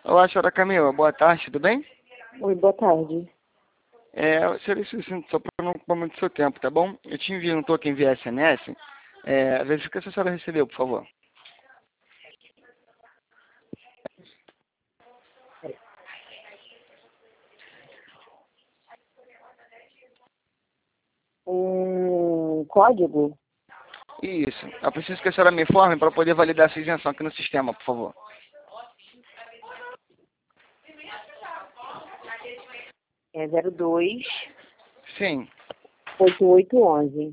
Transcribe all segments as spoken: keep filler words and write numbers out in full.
Olá, senhora Camila, boa tarde, tudo bem? Oi, boa tarde. É, eu seria sucinto só para não ocupar muito seu tempo, tá bom? Eu te envio, não estou aqui enviar S M S. É, verifica se a senhora recebeu, por favor. Um código? Isso. Eu preciso que a senhora me informe para poder validar essa isenção aqui no sistema, por favor. É zero dois Sim. oito oito onze.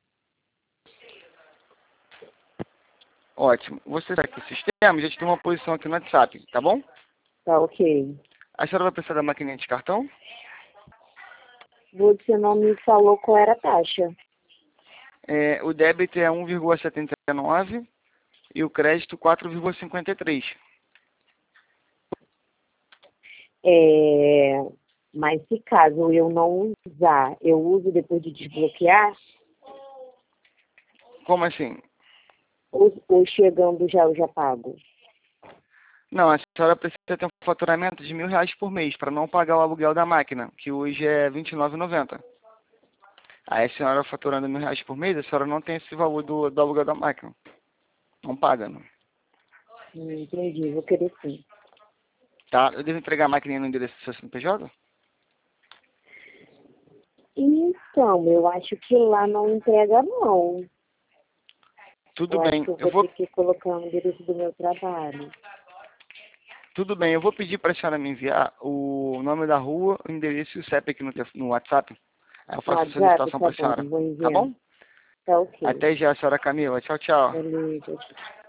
Ótimo. Você está aqui no sistema, já te deu uma posição aqui no WhatsApp, tá bom? Tá, ok. A senhora vai precisar da maquininha de cartão? Você não me falou qual era a taxa. É, o débito é um vírgula setenta e nove e o crédito quatro vírgula cinquenta e três. É... Mas se caso eu não usar, eu uso depois de desbloquear? Como assim? Ou, ou chegando já eu já pago? Não, a senhora precisa ter um faturamento de mil reais por mês para não pagar o aluguel da máquina, que hoje é vinte e nove reais e noventa centavos. Aí a senhora faturando mil reais por mês, a senhora não tem esse valor do, do aluguel da máquina. Não paga, não. Hum, entendi, vou querer sim. Tá? Eu devo entregar a máquina no endereço do seu C N P J? Então, eu acho que lá não entrega não. Tudo Eu acho bem, que eu eu vou vou, ter que colocar o endereço do meu trabalho. tudo bem, eu vou pedir para a senhora me enviar o nome da rua, o endereço e o C E P aqui no, tef- no WhatsApp. Aí eu No faço a WhatsApp, solicitação tá para a bom, senhora. vou Tá enviar. bom? Tá ok. Até já, senhora Camila. Tchau, tchau. Beleza.